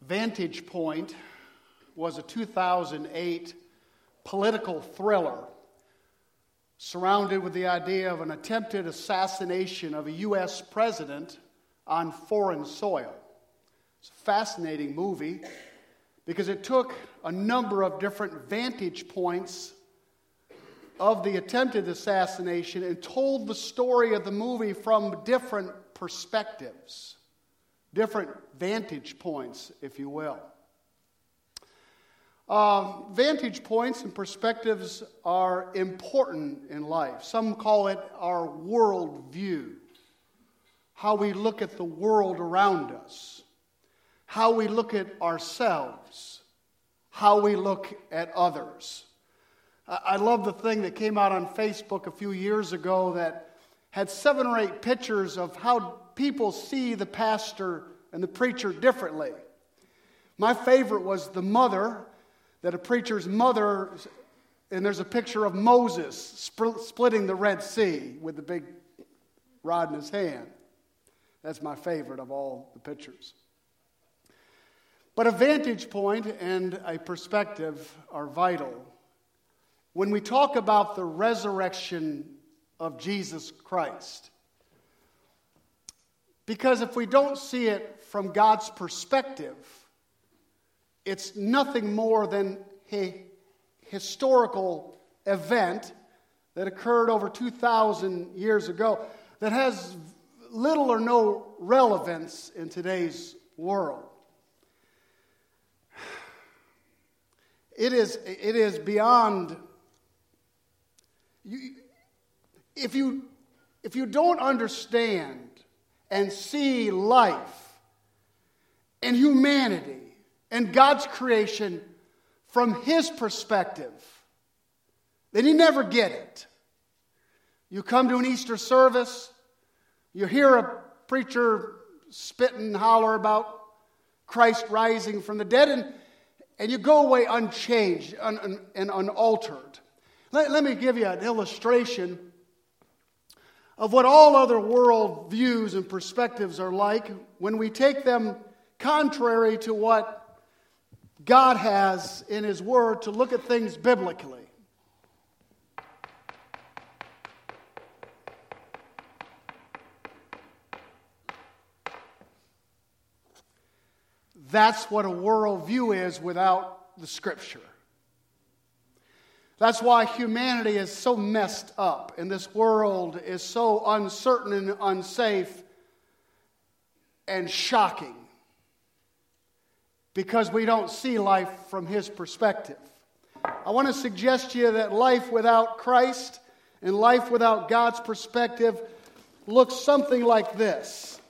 Vantage Point was a 2008 political thriller surrounded with the idea of an attempted assassination of a U.S. president on foreign soil. It's a fascinating movie because it took a number of different vantage points of the attempted assassination and told the story of the movie from different perspectives, different vantage points, if you will. Vantage points and perspectives are important in life. Some call it our world view, how we look at the world around us, how we look at ourselves, how we look at others. I love the thing that came out on Facebook a few years ago that had 7 or 8 pictures of how people see the pastor and the preacher differently. My favorite was the mother, that a preacher's mother, and there's a picture of Moses splitting the Red Sea with the big rod in his hand. That's my favorite of all the pictures. But a vantage point and a perspective are vital when we talk about the resurrection of Jesus Christ. Because if we don't see it from God's perspective, it's nothing more than a historical event that occurred over 2,000 years ago that has little or no relevance in today's world. It is beyond. If you don't understand and see life and humanity and God's creation from His perspective, then you never get it. You come to an Easter service, you hear a preacher spit and holler about Christ rising from the dead, and you go away unchanged and unaltered. Let me give you an illustration of what all other world views and perspectives are like when we take them contrary to what God has in His Word to look at things biblically. That's what a worldview is without the Scripture. That's why humanity is so messed up and this world is so uncertain and unsafe and shocking. Because we don't see life from His perspective. I want to suggest to you that life without Christ and life without God's perspective looks something like this.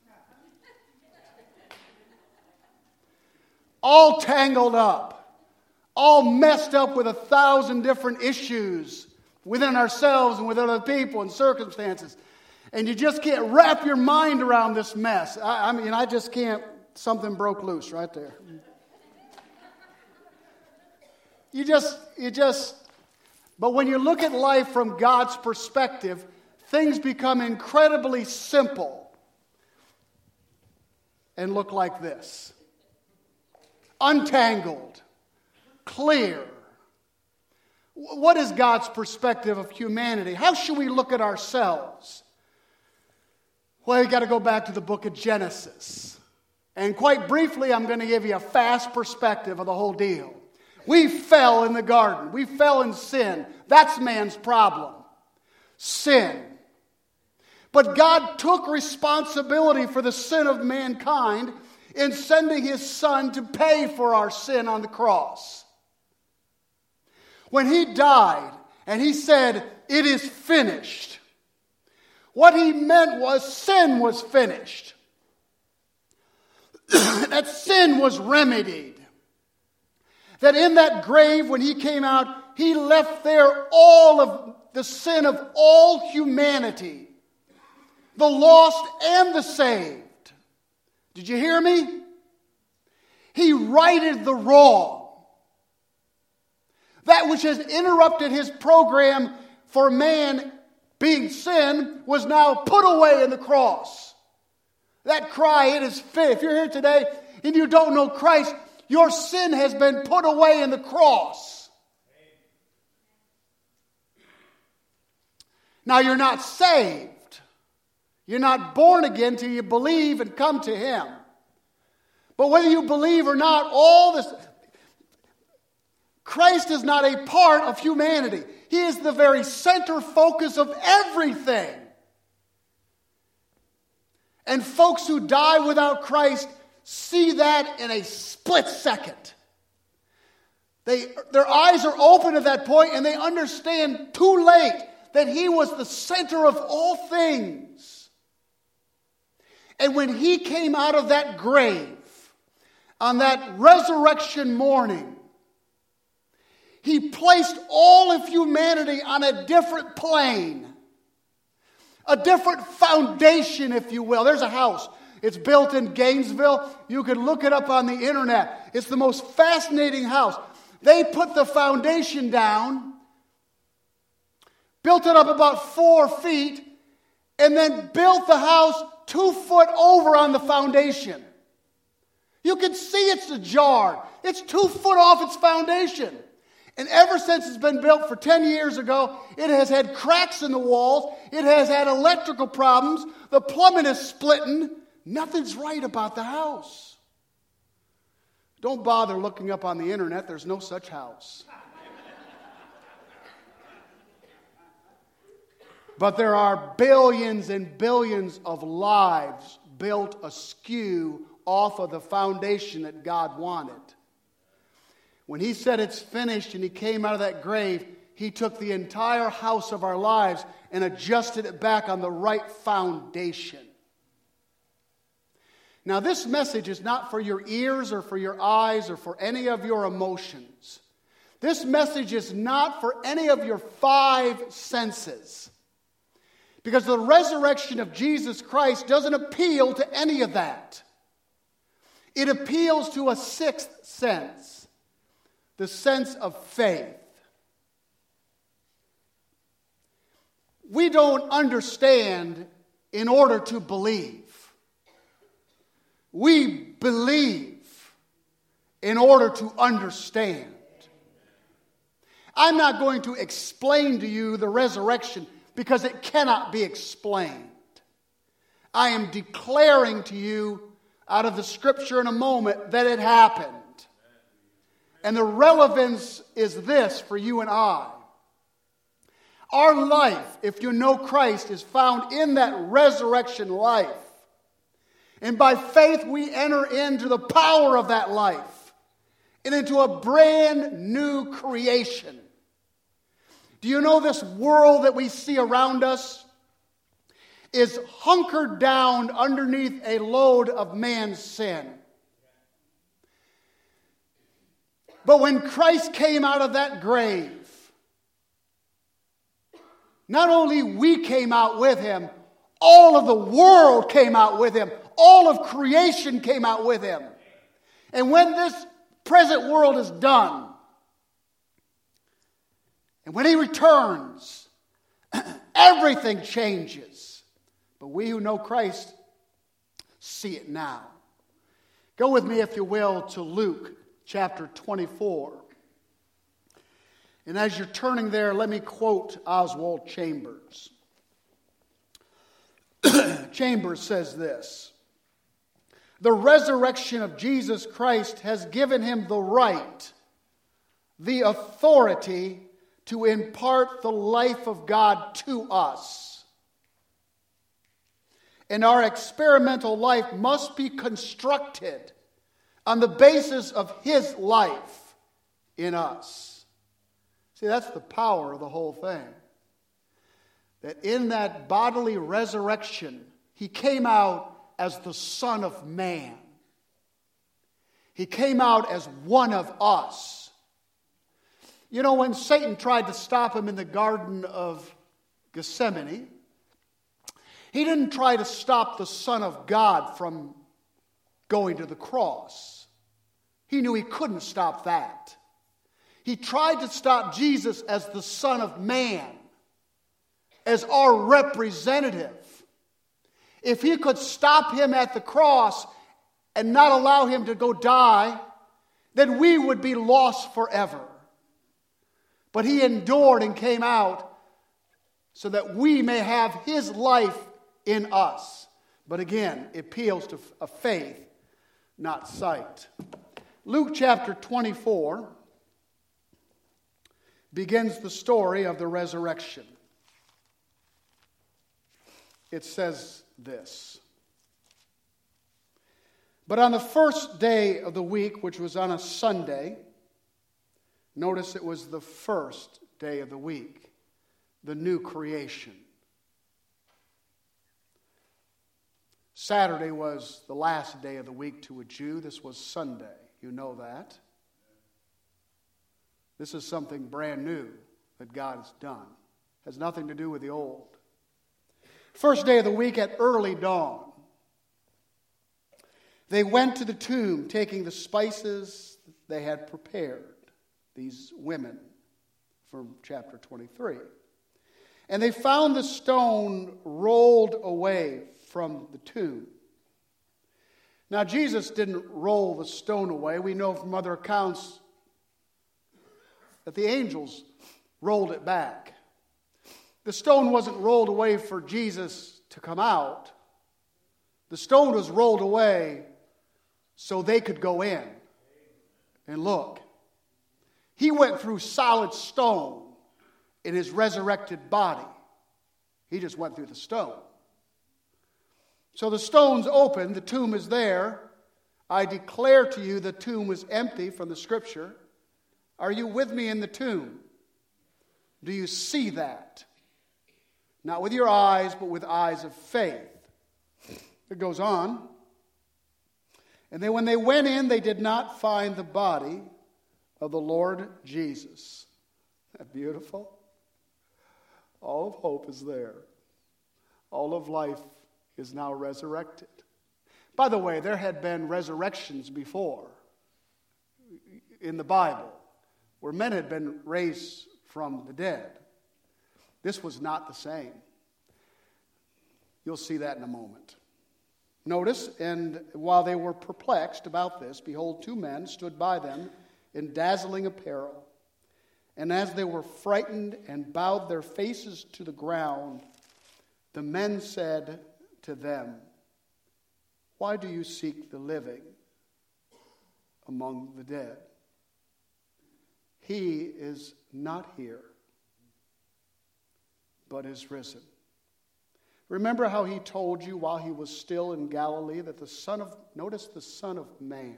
All tangled up. All messed up with 1,000 different issues within ourselves and with other people and circumstances. And you just can't wrap your mind around this mess. I just can't. Something broke loose right there. But when you look at life from God's perspective, things become incredibly simple and look like this. Untangled. Clear. What is God's perspective of humanity? How should we look at ourselves? Well, you've got to go back to the book of Genesis. And quite briefly, I'm going to give you a fast perspective of the whole deal. We fell in the garden. We fell in sin. That's man's problem. Sin. But God took responsibility for the sin of mankind in sending His Son to pay for our sin on the cross. When He died and He said, "It is finished," what He meant was sin was finished. That sin was remedied. That in that grave when He came out, He left there all of the sin of all humanity. The lost and the saved. Did you hear me? He righted the wrong. That which has interrupted His program for man being sin was now put away in the cross. That cry, "It is finished." If you're here today and you don't know Christ, your sin has been put away in the cross. Now you're not saved. You're not born again till you believe and come to Him. But whether you believe or not, all this, Christ is not a part of humanity. He is the very center focus of everything. And folks who die without Christ see that in a split second. Their eyes are open at that point and they understand too late that He was the center of all things. And when He came out of that grave on that resurrection morning, He placed all of humanity on a different plane. A different foundation, if you will. There's a house. It's built in Gainesville. You can look it up on the internet. It's the most fascinating house. They put the foundation down, built it up about 4 feet, and then built the house 2 foot over on the foundation. You can see it's ajar. It's 2 foot off its foundation. And ever since it's been built for 10 years ago, it has had cracks in the walls. It has had electrical problems. The plumbing is splitting. Nothing's right about the house. Don't bother looking up on the internet. There's no such house. But there are billions and billions of lives built askew off of the foundation that God wanted. When He said it's finished and He came out of that grave, He took the entire house of our lives and adjusted it back on the right foundation. Now, this message is not for your ears or for your eyes or for any of your emotions. This message is not for any of your 5 senses. Because the resurrection of Jesus Christ doesn't appeal to any of that. It appeals to a 6th sense. The sense of faith. We don't understand in order to believe. We believe in order to understand. I'm not going to explain to you the resurrection because it cannot be explained. I am declaring to you out of the Scripture in a moment that it happened. And the relevance is this for you and I. Our life, if you know Christ, is found in that resurrection life. And by faith we enter into the power of that life and into a brand new creation. Do you know this world that we see around us is hunkered down underneath a load of man's sin? But when Christ came out of that grave, not only we came out with Him, all of the world came out with Him. All of creation came out with Him. And when this present world is done, and when He returns, everything changes. But we who know Christ see it now. Go with me, if you will, to Luke chapter 24. And as you're turning there, let me quote Oswald Chambers. Chambers says this: "The resurrection of Jesus Christ has given Him the right, the authority to impart the life of God to us. And our experimental life must be constructed on the basis of His life in us." See, that's the power of the whole thing. That in that bodily resurrection, He came out as the Son of Man. He came out as one of us. You know, when Satan tried to stop Him in the Garden of Gethsemane, he didn't try to stop the Son of God from going to the cross. He knew he couldn't stop that. He tried to stop Jesus as the Son of Man, as our representative. If he could stop Him at the cross and not allow him to go die, then we would be lost forever. But he endured and came out so that we may have his life in us. But again, it appeals to a faith, not sight. Luke chapter 24 begins the story of the resurrection. It says this: "But on the first day of the week, which was on a Sunday," notice it was the first day of the week, the new creation. Saturday was the last day of the week to a Jew. This was Sunday. You know that. This is something brand new that God has done. It has nothing to do with the old. First day of the week at early dawn, they went to the tomb, taking the spices they had prepared. These women from chapter 23. And they found the stone rolled away from the tomb. Now, Jesus didn't roll the stone away. We know from other accounts that the angels rolled it back. The stone wasn't rolled away for Jesus to come out. The stone was rolled away so they could go in and look. He went through solid stone in his resurrected body. He just went through the stone. So the stone's open, the tomb is there. I declare to you the tomb is empty from the scripture. Are you with me in the tomb? Do you see that? Not with your eyes, but with eyes of faith. It goes on. And then when they went in, they did not find the body of the Lord Jesus. Isn't that beautiful? All of hope is there. All of life is now resurrected. By the way, there had been resurrections before in the Bible where men had been raised from the dead. This was not the same. You'll see that in a moment. Notice, and while they were perplexed about this, behold, two men stood by them in dazzling apparel. And as they were frightened and bowed their faces to the ground, the men said to them, "Why do you seek the living among the dead? He is not here, but is risen. Remember how he told you while he was still in Galilee that the Son of Man.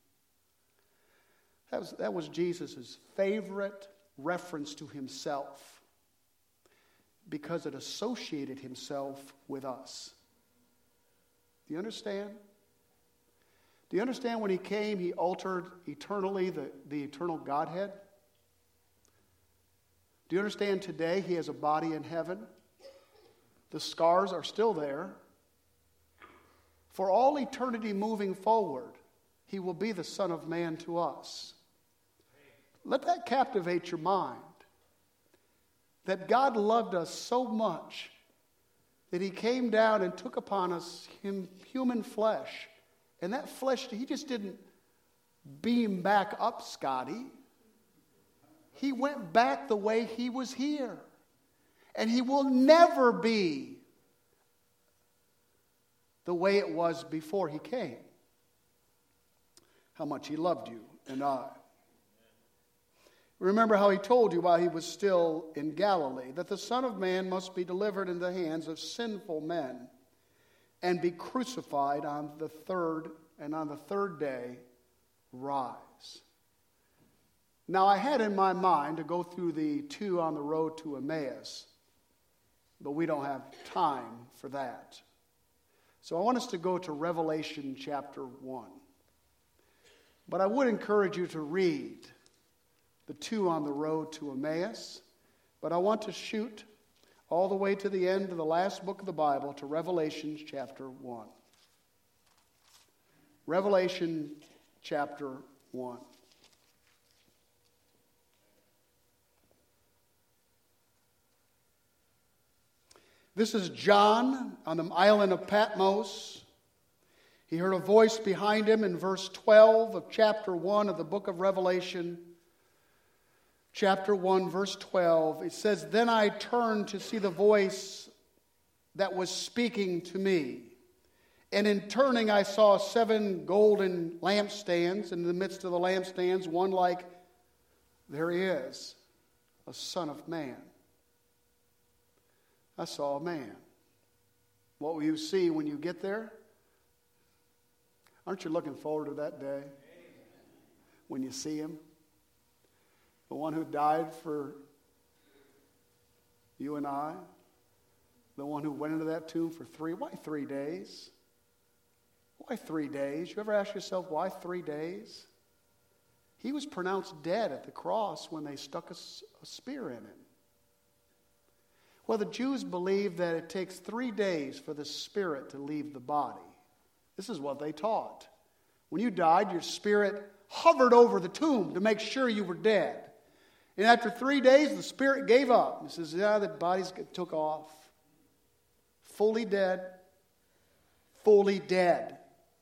That was Jesus' favorite reference to himself because it associated himself with us. Do you understand? Do you understand when he came, he altered eternally the eternal Godhead? Do you understand today he has a body in heaven? The scars are still there. For all eternity moving forward, he will be the Son of Man to us. Let that captivate your mind. That God loved us so much that he came down and took upon us human flesh. And that flesh, he just didn't beam back up Scotty. He went back the way he was here. And he will never be the way it was before he came. How much he loved you and I. Remember how he told you while he was still in Galilee that the Son of Man must be delivered into the hands of sinful men and be crucified on the third day rise. Now I had in my mind to go through the two on the road to Emmaus, but we don't have time for that. So I want us to go to Revelation chapter 1. But I would encourage you to read the two on the road to Emmaus. But I want to shoot all the way to the end of the last book of the Bible, to Revelation chapter 1. Revelation chapter 1. This is John on the island of Patmos. He heard a voice behind him in verse 12 of chapter 1 of the book of Revelation. Chapter 1, verse 12. It says, "Then I turned to see the voice that was speaking to me. And in turning I saw 7 golden lampstands. And in the midst of the lampstands, one like, there he is, a son of man." I saw a man. What will you see when you get there? Aren't you looking forward to that day? When you see him? The one who died for you and I. The one who went into that tomb for why 3 days? Why 3 days? You ever ask yourself, why 3 days? He was pronounced dead at the cross when they stuck a spear in him. Well, the Jews believe that it takes 3 days for the spirit to leave the body. This is what they taught. When you died, your spirit hovered over the tomb to make sure you were dead. And after 3 days, the spirit gave up. It says, yeah, the bodies took off. Fully dead. Fully dead.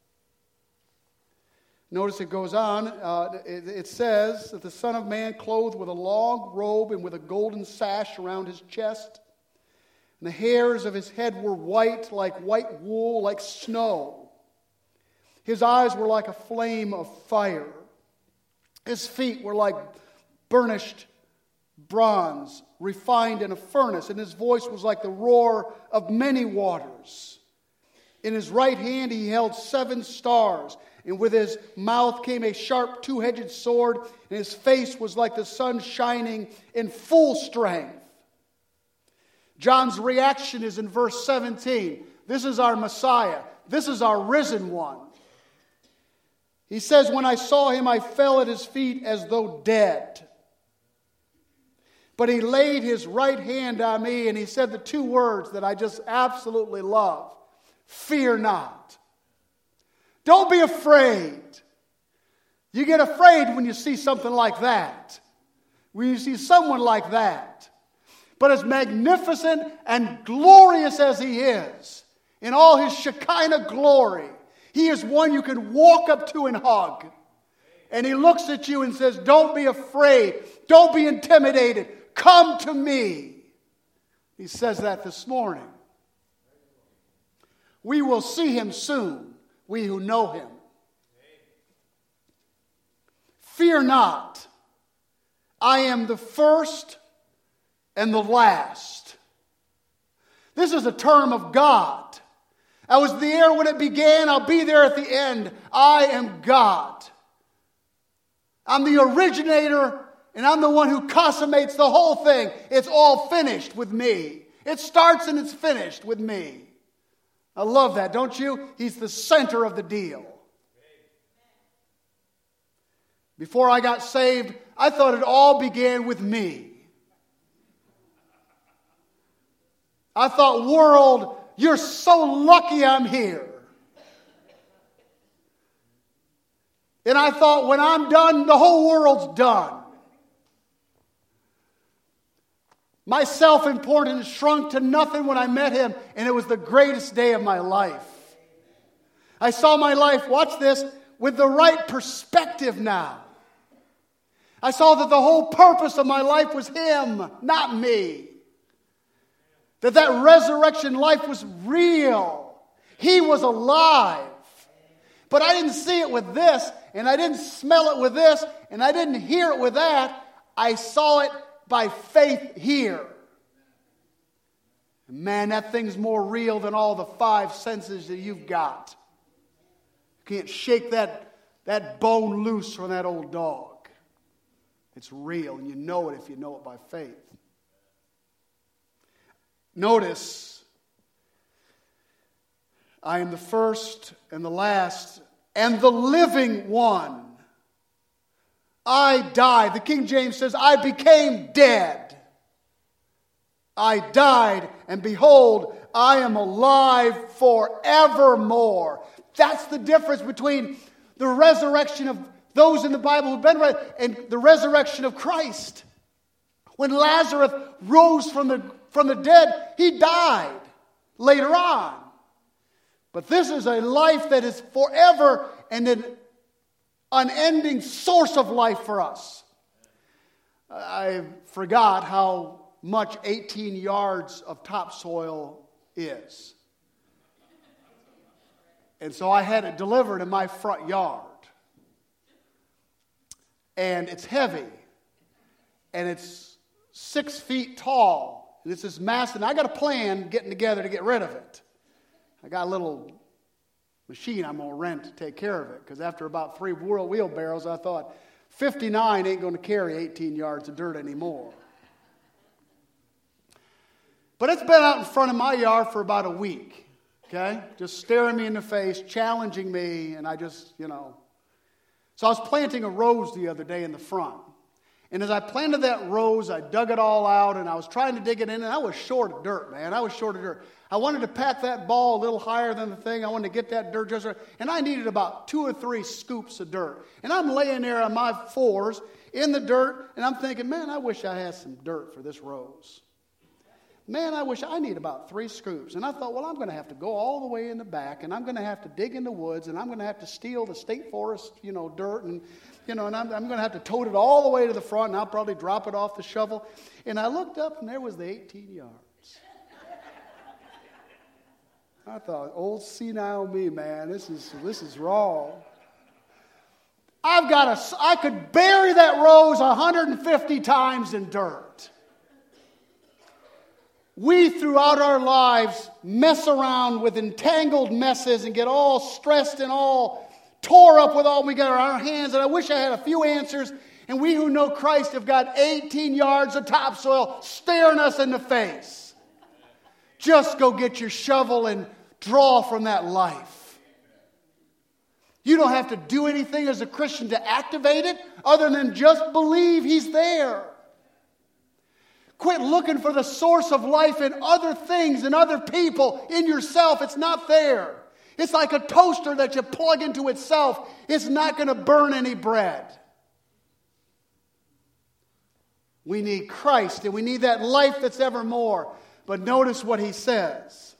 Notice it goes on. It says that the Son of Man clothed with a long robe and with a golden sash around his chest. And the hairs of his head were white, like white wool, like snow. His eyes were like a flame of fire. His feet were like burnished bronze, refined in a furnace. And his voice was like the roar of many waters. In his right hand he held 7 stars. And with his mouth came a sharp 2-edged sword. And his face was like the sun shining in full strength. John's reaction is in verse 17. This is our Messiah. This is our risen one. He says, "When I saw him, I fell at his feet as though dead. But he laid his right hand on me," and he said the 2 words that I just absolutely love. "Fear not." Don't be afraid. You get afraid when you see something like that. When you see someone like that. But as magnificent and glorious as he is, in all his Shekinah glory, he is one you can walk up to and hug. And he looks at you and says, don't be afraid. Don't be intimidated. Come to me. He says that this morning. We will see him soon, we who know him. Fear not. I am the first and the last. This is a term of God. I was there when it began. I'll be there at the end. I am God. I'm the originator, and I'm the one who consummates the whole thing. It's all finished with me. It starts and it's finished with me. I love that, don't you? He's the center of the deal. Before I got saved, I thought it all began with me. I thought, world, you're so lucky I'm here. And I thought, when I'm done, the whole world's done. My self-importance shrunk to nothing when I met him, and it was the greatest day of my life. I saw my life, watch this, with the right perspective now. I saw that the whole purpose of my life was him, not me. That resurrection life was real. He was alive. But I didn't see it with this, and I didn't smell it with this, and I didn't hear it with that. I saw it by faith here. Man, that thing's more real than all the 5 senses that you've got. You can't shake that bone loose from that old dog. It's real, and you know it if you know it by faith. Notice, I am the first and the last and the living one. I died. The King James says, I became dead. I died, and behold, I am alive forevermore. That's the difference between the resurrection of those in the Bible who've been resurrected and the resurrection of Christ. When Lazarus rose from the dead, he died later on. But this is a life that is forever and an unending source of life for us. I forgot how much 18 yards of topsoil is. And so I had it delivered in my front yard. And it's heavy. And it's 6 feet tall. And it's this massive. And I got a plan getting together to get rid of it. I got a little machine I'm going to rent to take care of it. Because after about 3 wheelbarrows, I thought, 59 ain't going to carry 18 yards of dirt anymore. But it's been out in front of my yard for about a week. Okay? Just staring me in the face, challenging me, and I just, So I was planting a rose the other day in the front. And as I planted that rose, I dug it all out, and I was trying to dig it in, and I was short of dirt, man. I was short of dirt. I wanted to pat that ball a little higher than the thing. I wanted to get that dirt just right. And I needed about 2 or 3 scoops of dirt. And I'm laying there on my 4s in the dirt, and I'm thinking, man, I wish I had some dirt for this rose. Man, I need about 3 scoops. And I thought, well, I'm going to have to go all the way in the back, and I'm going to have to dig in the woods, and I'm going to have to steal the state forest, dirt, and and I'm going to have to tote it all the way to the front, and I'll probably drop it off the shovel. And I looked up, and there was the 18 yards. I thought, old senile me, man, this is wrong. I could bury that rose 150 times in dirt. We, throughout our lives, mess around with entangled messes and get all stressed and all tore up with all we got in our hands. And I wish I had a few answers. And we who know Christ have got 18 yards of topsoil staring us in the face. Just go get your shovel and draw from that life. You don't have to do anything as a Christian to activate it other than just believe He's there. Quit looking for the source of life in other things and other people, in yourself. It's not there. It's like a toaster that you plug into itself. It's not going to burn any bread. We need Christ, and we need that life that's evermore. But notice what He says.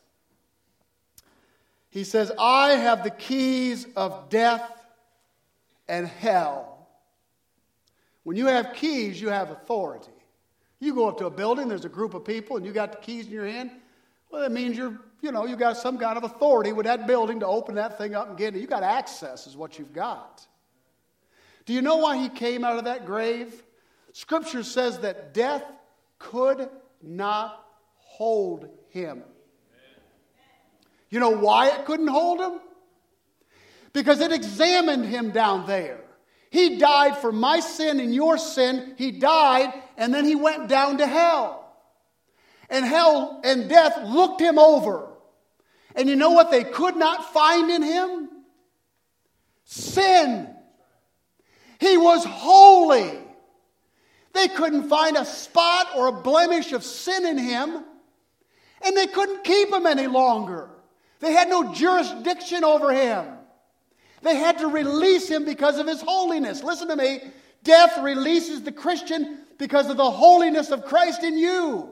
He says, I have the keys of death and hell. When you have keys, you have authority. You go up to a building, there's a group of people, and you got the keys in your hand. Well, that means you got some kind of authority with that building to open that thing up and get it. You got access is what you've got. Do you know why He came out of that grave? Scripture says that death could not hold Him. You know why it couldn't hold Him? Because it examined Him down there. He died for my sin and your sin. He died, and then He went down to hell. And hell and death looked Him over. And you know what they could not find in Him? Sin. He was holy. They couldn't find a spot or a blemish of sin in Him. And they couldn't keep Him any longer. They had no jurisdiction over Him. They had to release Him because of His holiness. Listen to me. Death releases the Christian because of the holiness of Christ in you.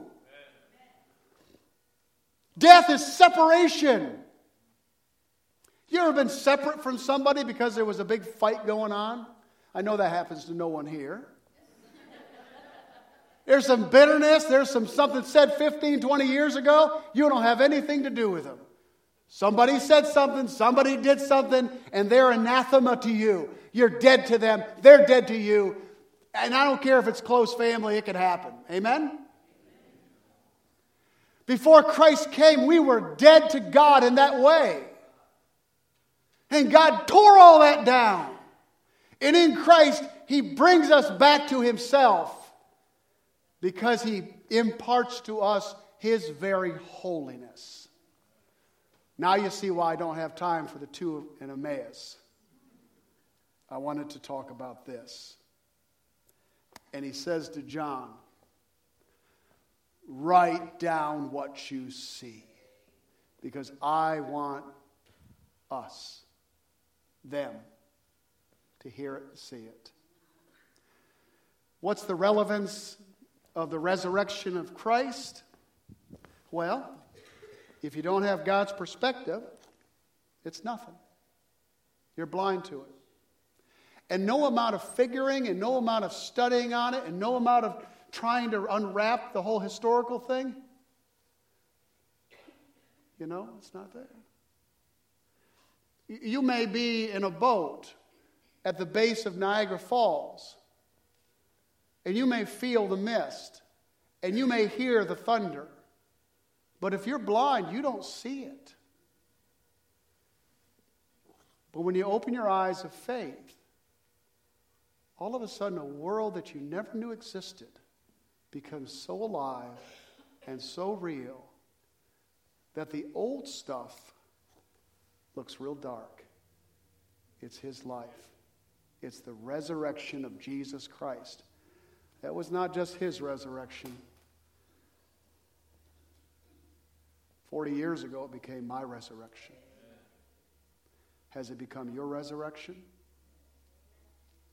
Death is separation. You ever been separate from somebody because there was a big fight going on? I know that happens to no one here. There's some bitterness. There's something said 15, 20 years ago. You don't have anything to do with them. Somebody said something, somebody did something, and they're anathema to you. You're dead to them. They're dead to you. And I don't care if it's close family, it could happen. Amen? Before Christ came, we were dead to God in that way. And God tore all that down. And in Christ, He brings us back to Himself because He imparts to us His very holiness. Now you see why I don't have time for the 2 in Emmaus. I wanted to talk about this. And He says to John, write down what you see, because I want us, them, to hear it and see it. What's the relevance of the resurrection of Christ? Well, if you don't have God's perspective, It's nothing. You're blind to it. And no amount of figuring and no amount of studying on it and no amount of trying to unwrap the whole historical thing, it's not there. You may be in a boat at the base of Niagara Falls, and you may feel the mist, and you may hear the thunder. But if you're blind, you don't see it. But when you open your eyes of faith, all of a sudden a world that you never knew existed becomes so alive and so real that the old stuff looks real dark. It's his life. It's the resurrection of Jesus Christ. That was not just his resurrection. 40 years ago, it became my resurrection. Has it become your resurrection?